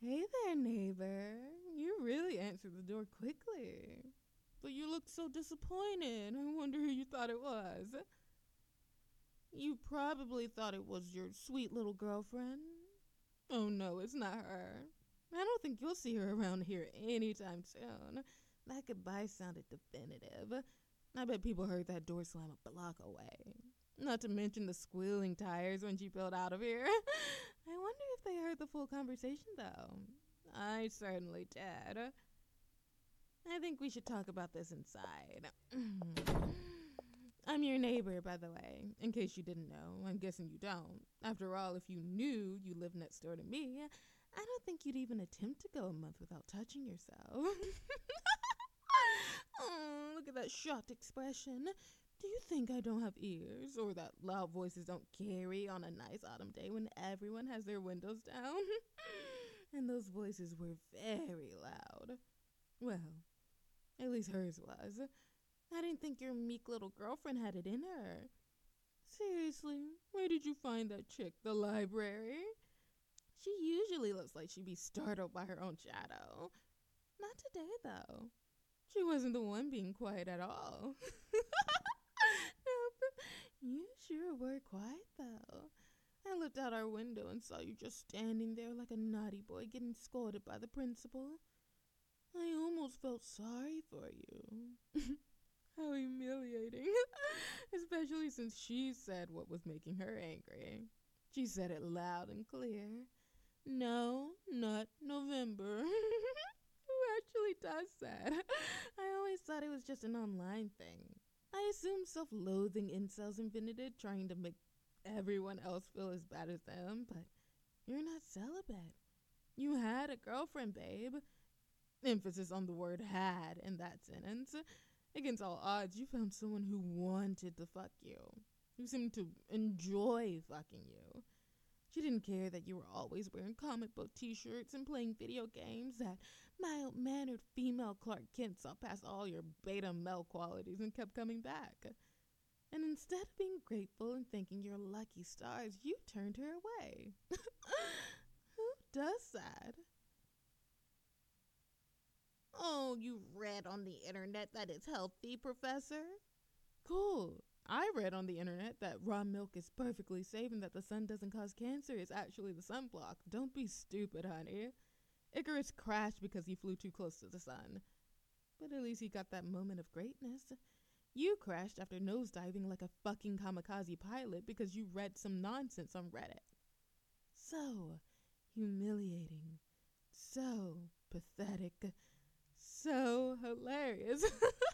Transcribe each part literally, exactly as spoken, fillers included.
Hey there, neighbor. You really answered the door quickly. But you looked so disappointed. I wonder who you thought it was. You probably thought it was your sweet little girlfriend. Oh no, it's not her. I don't think you'll see her around here anytime soon. That goodbye sounded definitive. I bet people heard that door slam a block away. Not to mention the squealing tires when she peeled out of here. I wonder if they heard the full conversation, though. I certainly did. I think we should talk about this inside. I'm your neighbor, by the way, in case you didn't know. I'm guessing you don't. After all, if you knew you lived next door to me, I don't think you'd even attempt to go a month without touching yourself. Oh, look at that shocked expression. Do you think I don't have ears, or that loud voices don't carry on a nice autumn day when everyone has their windows down? And those voices were very loud. Well, at least hers was. I didn't think your meek little girlfriend had it in her. Seriously, where did you find that chick, the library? She usually looks like she'd be startled by her own shadow. Not today, though. She wasn't the one being quiet at all. Nope. You sure were quiet, though. I looked out our window and saw you just standing there like a naughty boy getting scolded by the principal. I almost felt sorry for you. How humiliating. Especially since she said what was making her angry. She said it loud and clear. No, not November. Who actually does that? I always thought it was just an online thing. I assume self-loathing incels invented it, trying to make everyone else feel as bad as them, but you're not celibate. You had a girlfriend, babe. Emphasis on the word had in that sentence. Against all odds, you found someone who wanted to fuck you, who seemed to enjoy fucking you. She didn't care that you were always wearing comic book t-shirts and playing video games, that mild-mannered female Clark Kent saw past all your beta male qualities and kept coming back. And instead of being grateful and thanking your lucky stars, you turned her away. Who does that? Oh, you read on the internet that it's healthy, Professor? Cool. I read on the internet that raw milk is perfectly safe and that the sun doesn't cause cancer. It's actually the sunblock. Don't be stupid, honey. Icarus crashed because he flew too close to the sun. But at least he got that moment of greatness. You crashed after nosediving like a fucking kamikaze pilot because you read some nonsense on Reddit. So humiliating. So pathetic. So hilarious.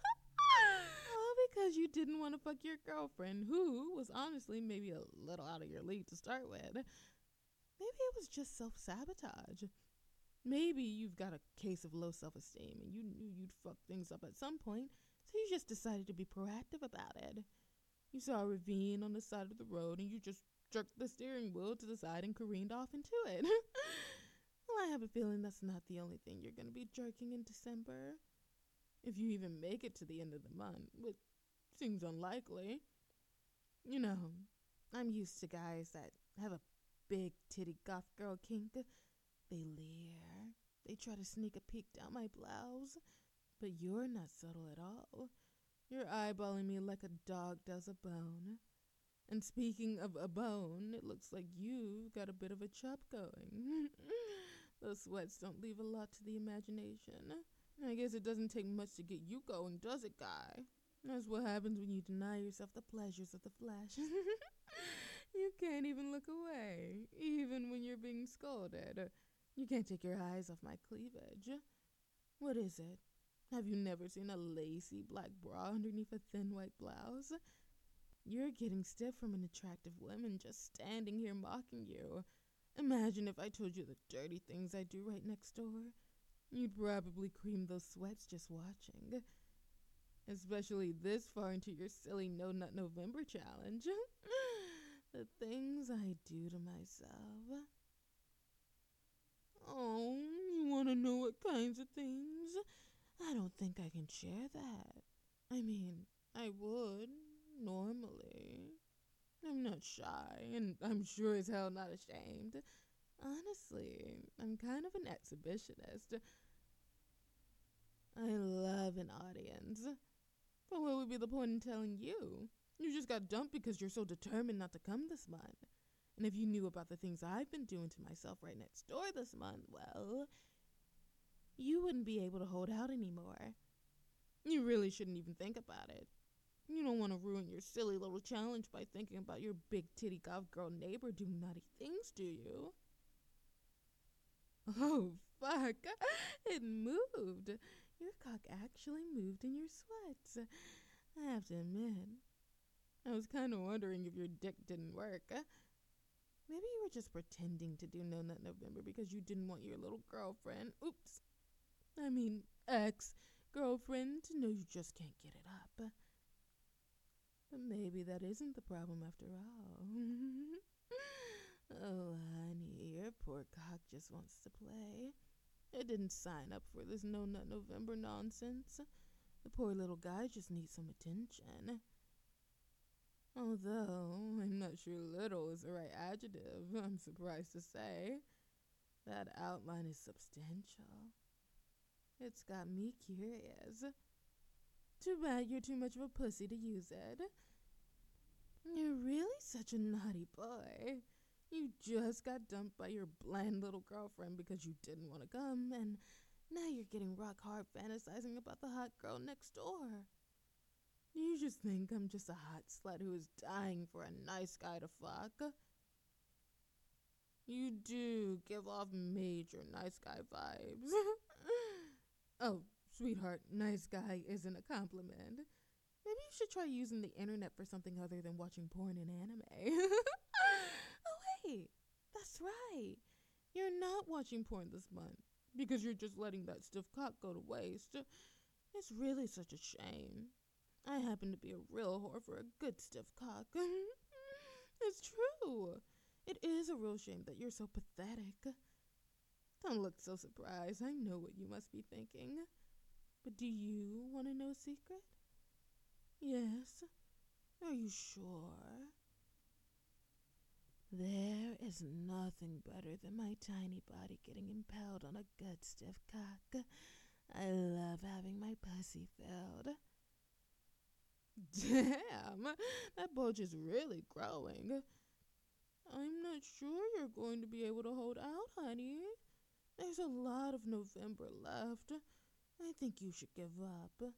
All because you didn't want to fuck your girlfriend, who was honestly maybe a little out of your league to start with. Maybe it was just self-sabotage. Maybe you've got a case of low self-esteem and you knew you'd fuck things up at some point, so you just decided to be proactive about it. You saw a ravine on the side of the road and you just jerked the steering wheel to the side and careened off into it. Well, I have a feeling that's not the only thing you're going to be jerking in December. If you even make it to the end of the month, which seems unlikely. You know, I'm used to guys that have a big titty goth girl kink. They leer. They try to sneak a peek down my blouse. But you're not subtle at all. You're eyeballing me like a dog does a bone. And speaking of a bone, it looks like you've got a bit of a chop going. Those sweats don't leave a lot to the imagination. I guess it doesn't take much to get you going, does it, guy? That's what happens when you deny yourself the pleasures of the flesh. You can't even look away, even when you're being scolded. You can't take your eyes off my cleavage. What is it? Have you never seen a lacy black bra underneath a thin white blouse? You're getting stiff from an attractive woman just standing here mocking you. Imagine if I told you the dirty things I do right next door. You'd probably cream those sweats just watching. Especially this far into your silly No Nut November challenge. The things I do to myself. Oh, you want to know what kinds of things? I don't think I can share that. I mean, I would, normally. I'm not shy, and I'm sure as hell not ashamed. Honestly, I'm kind of an exhibitionist. I love an audience. But what would be the point in telling you? You just got dumped because you're so determined not to come this month. And if you knew about the things I've been doing to myself right next door this month, well, you wouldn't be able to hold out anymore. You really shouldn't even think about it. You don't want to ruin your silly little challenge by thinking about your big titty goth girl neighbor doing naughty things, do you? Oh, fuck. It moved. Your cock actually moved in your sweats. I have to admit, I was kind of wondering if your dick didn't work. Maybe you were just pretending to do No Nut November because you didn't want your little girlfriend, oops, I mean ex-girlfriend, to know you just can't get it up. But maybe that isn't the problem after all. Oh, honey, your poor cock just wants to play. It didn't sign up for this No Nut November nonsense. The poor little guy just needs some attention. Although, I'm not sure little is the right adjective, I'm surprised to say. That outline is substantial. It's got me curious. Too bad you're too much of a pussy to use it. You're really such a naughty boy. You just got dumped by your bland little girlfriend because you didn't want to come, and now you're getting rock hard fantasizing about the hot girl next door. You just think I'm just a hot slut who is dying for a nice guy to fuck. You do give off major nice guy vibes. Oh, sweetheart, nice guy isn't a compliment. Maybe you should try using the internet for something other than watching porn and anime. Oh, wait, that's right. You're not watching porn this month because you're just letting that stiff cock go to waste. It's really such a shame. I happen to be a real whore for a good stiff cock. It's true. It is a real shame that you're so pathetic. Don't look so surprised. I know what you must be thinking. But do you want to know a secret? Yes. Are you sure? There is nothing better than my tiny body getting impaled on a good stiff cock. I love having my pussy filled. Damn, that bulge is really growing. I'm not sure you're going to be able to hold out, honey. There's a lot of November left. I think you should give up.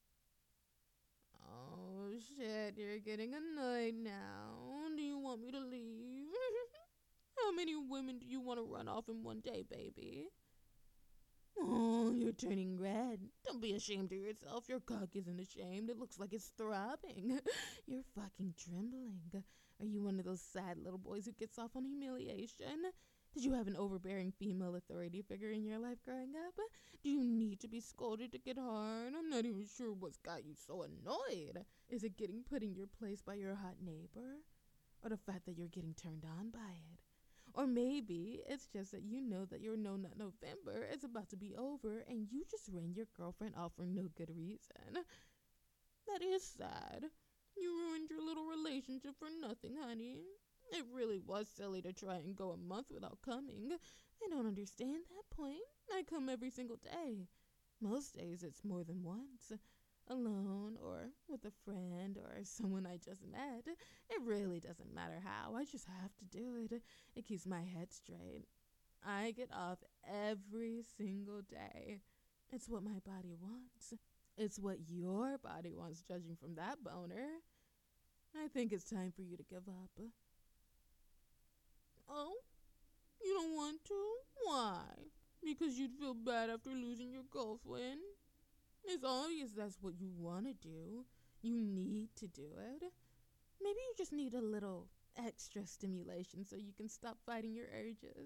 Oh, shit, you're getting annoyed now. Do you want me to leave? How many women do you want to run off in one day, baby? Oh, you're turning red. Don't be ashamed of yourself. Your cock isn't ashamed. It looks like it's throbbing. You're fucking trembling. Are you one of those sad little boys who gets off on humiliation? Did you have an overbearing female authority figure in your life growing up? Do you need to be scolded to get hard? I'm not even sure what's got you so annoyed. Is it getting put in your place by your hot neighbor? Or the fact that you're getting turned on by it? Or maybe it's just that you know that your No Nut November is about to be over and you just ran your girlfriend off for no good reason. That is sad. You ruined your little relationship for nothing, honey. It really was silly to try and go a month without coming. I don't understand that point. I come every single day. Most days it's more than once. Alone or with a friend or someone I just met. It really doesn't matter how. I just have to do it. It keeps my head straight. I get off every single day. It's what my body wants. It's what your body wants, judging from that boner. I think it's time for you to give up. Oh, you don't want to? Why? Because you'd feel bad after losing your girlfriend? It's obvious that's what you want to do. You need to do it. Maybe you just need a little extra stimulation so you can stop fighting your urges.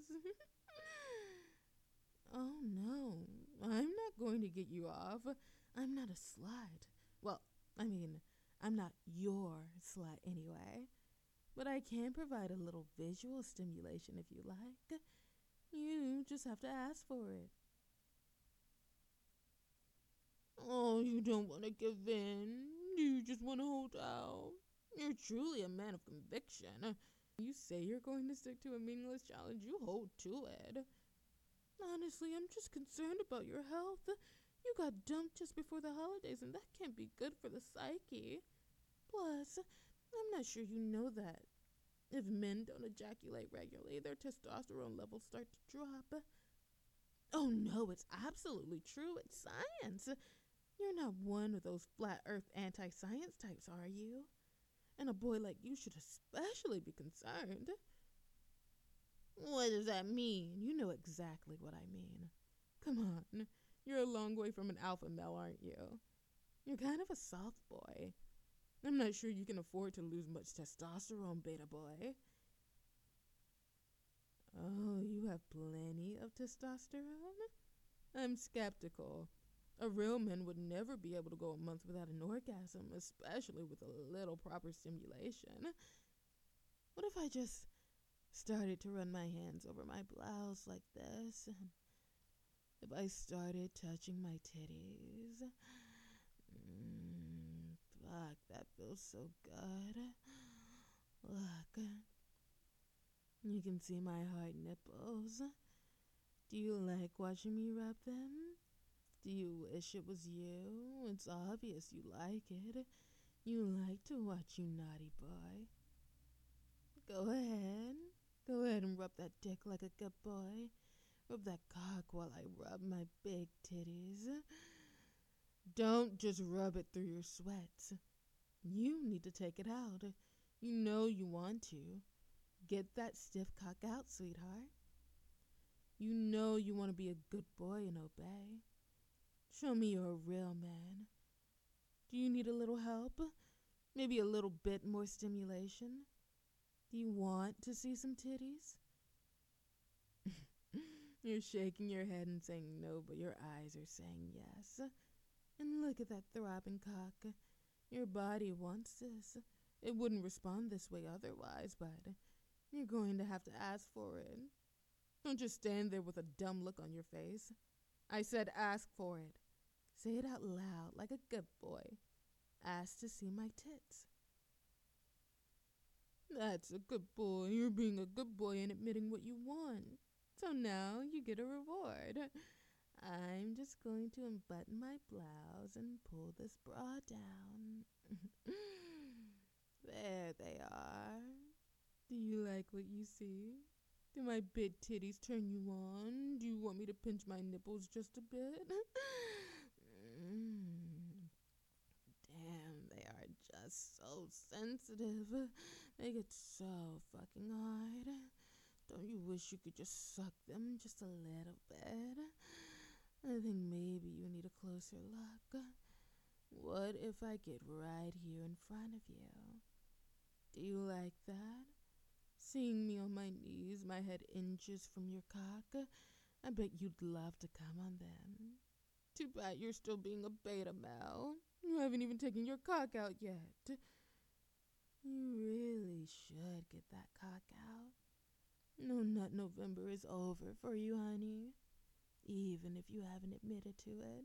Oh no, I'm not going to get you off. I'm not a slut. Well, I mean, I'm not your slut anyway. But I can provide a little visual stimulation if you like. You just have to ask for it. Oh, you don't want to give in. You just want to hold out. You're truly a man of conviction. You say you're going to stick to a meaningless challenge, you hold to it. Honestly, I'm just concerned about your health. You got dumped just before the holidays, and that can't be good for the psyche. Plus, I'm not sure you know that. If men don't ejaculate regularly, their testosterone levels start to drop. Oh no, it's absolutely true. It's science. You're not one of those flat earth anti-science types, are you? And a boy like you should especially be concerned. What does that mean? You know exactly what I mean. Come on, you're a long way from an alpha male, aren't you? You're kind of a soft boy. I'm not sure you can afford to lose much testosterone, beta boy. Oh, you have plenty of testosterone? I'm skeptical. A real man would never be able to go a month without an orgasm, especially with a little proper stimulation. What if I just started to run my hands over my blouse like this, and if I started touching my titties? Mm, fuck, that feels so good. Look, you can see my hard nipples. Do you like watching me rub them? Do you wish it was you? It's obvious you like it. You like to watch, you naughty boy. Go ahead. Go ahead and rub that dick like a good boy. Rub that cock while I rub my big titties. Don't just rub it through your sweats. You need to take it out. You know you want to. Get that stiff cock out, sweetheart. You know you want to be a good boy and obey. Show me you're a real man. Do you need a little help? Maybe a little bit more stimulation? Do you want to see some titties? You're shaking your head and saying no, but your eyes are saying yes. And look at that throbbing cock. Your body wants this. It wouldn't respond this way otherwise, but you're going to have to ask for it. Don't just stand there with a dumb look on your face. I said ask for it. Say it out loud like a good boy. Ask to see my tits. That's a good boy. You're being a good boy and admitting what you want. So now you get a reward. I'm just going to unbutton my blouse and pull this bra down. There they are. Do you like what you see? Do my big titties turn you on? Do you want me to pinch my nipples just a bit? mm. Damn, they are just so sensitive. They get so fucking hard. Don't you wish you could just suck them just a little bit? I think maybe you need a closer look. What if I get right here in front of you? Do you like that? Seeing me on my knees, my head inches from your cock? I bet you'd love to come on them. Too bad you're still being a beta male. You haven't even taken your cock out yet. You really should get that cock out. No Nut November is over for you, honey. Even if you haven't admitted to it.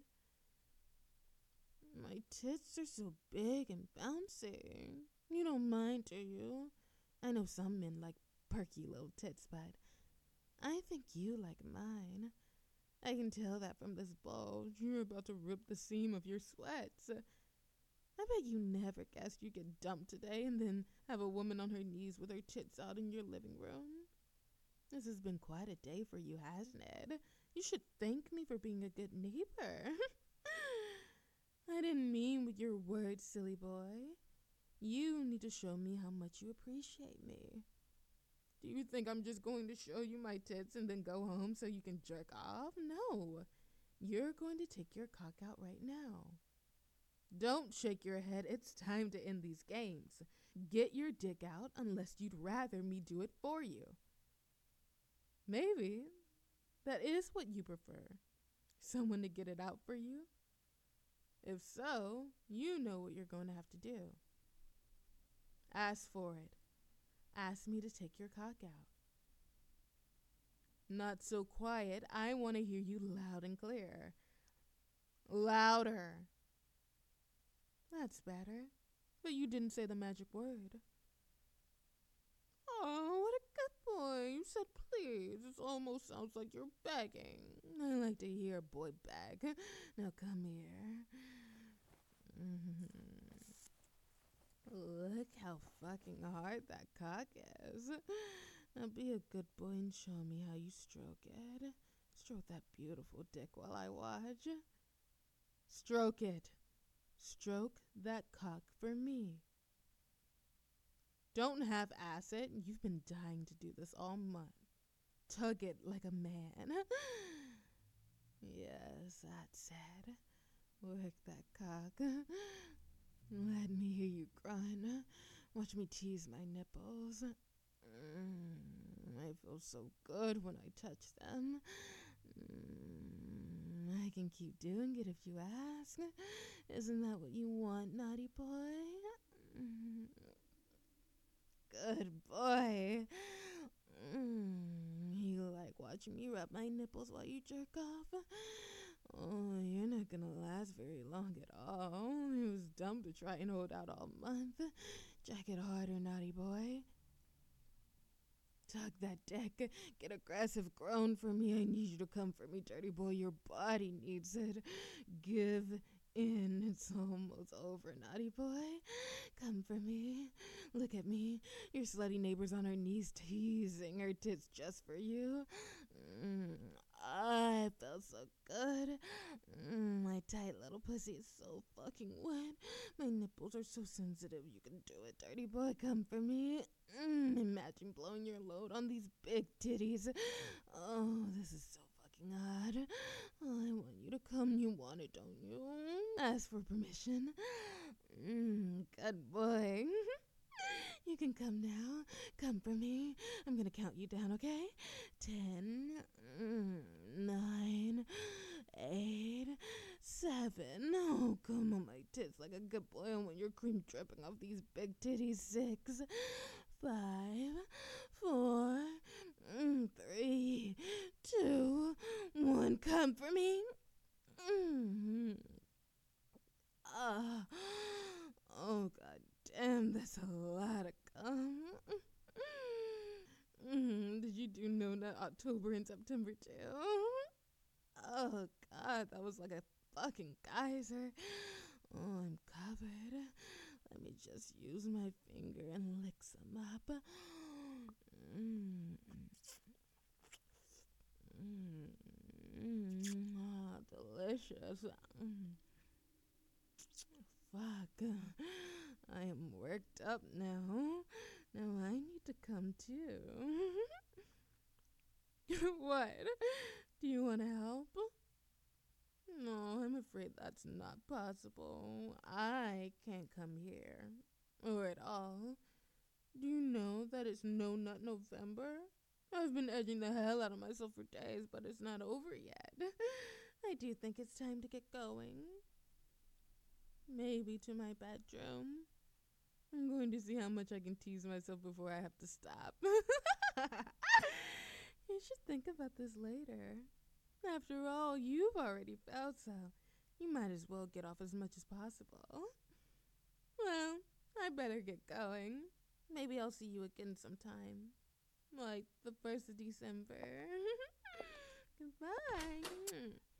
My tits are so big and bouncy. You don't mind, do you? I know some men like perky little tits, but I think you like mine. I can tell that from this bulge. You're about to rip the seam of your sweats. I bet you never guessed you'd get dumped today and then have a woman on her knees with her tits out in your living room. This has been quite a day for you, hasn't it? You should thank me for being a good neighbor. I didn't mean with your words, silly boy. You need to show me how much you appreciate me. Do you think I'm just going to show you my tits and then go home so you can jerk off? No. You're going to take your cock out right now. Don't shake your head. It's time to end these games. Get your dick out unless you'd rather me do it for you. Maybe that is what you prefer. Someone to get it out for you? If so, you know what you're going to have to do. Ask for it. Ask me to take your cock out. Not so quiet. I want to hear you loud and clear. Louder. That's better. But you didn't say the magic word. Oh, what a good boy. You said please. It almost sounds like you're begging. I like to hear a boy beg. Now come here. Mm-hmm. Look how fucking hard that cock is. Now be a good boy and show me how you stroke it. Stroke that beautiful dick while I watch. Stroke it. Stroke that cock for me. Don't half-ass it. You've been dying to do this all month. Tug it like a man. Yes, that's it. Work that cock. Let me hear you grunt. Watch me tease my nipples. Mm, I feel so good when I touch them. Mm, I can keep doing it if you ask. Isn't that what you want, naughty boy? Mm, good boy. Mm, you like watching me rub my nipples while you jerk off? Oh, you're not gonna last very long at all. It was dumb to try and hold out all month. Jack it harder, naughty boy. Tug that dick. Get aggressive, groan for me. I need you to come for me, dirty boy. Your body needs it. Give in. It's almost over, naughty boy. Come for me. Look at me. Your slutty neighbor's on her knees teasing her tits just for you. Mm, I felt so good. Mm, my tight little pussy is so fucking wet. My nipples are so sensitive. You can do it, dirty boy. Come for me. Mm, imagine blowing your load on these big titties. Oh, this is so fucking hot. Oh, I want you to come. You want it, don't you? Ask for permission. Mm, good boy. You can come now. Come for me. I'm gonna count you down, okay? Ten, mm, nine, eight, seven. Oh, come on my tits like a good boy. I want your cream dripping off these big titties. Six, five, four, mm, three, two, one. Come for me. Mm. Ah. Oh, god damn, that's a lot of cum. Mm, did you do No Nut October and September too? Oh god, that was like a fucking geyser. Oh, I'm covered. Let me just use my finger and lick some up. Mm. Mm. Mm. Oh, delicious. Mm. Fuck. I am worked up now. Now I need to come too. What? Do you want to help? No, I'm afraid that's not possible. I can't come here. Or at all. Do you know that it's No Nut November? I've been edging the hell out of myself for days, but it's not over yet. I do think it's time to get going. Maybe to my bedroom. I'm going to see how much I can tease myself before I have to stop. You should think about this later. After all, you've already felt so. You might as well get off as much as possible. Well, I better get going. Maybe I'll see you again sometime. Like the first of December. Goodbye.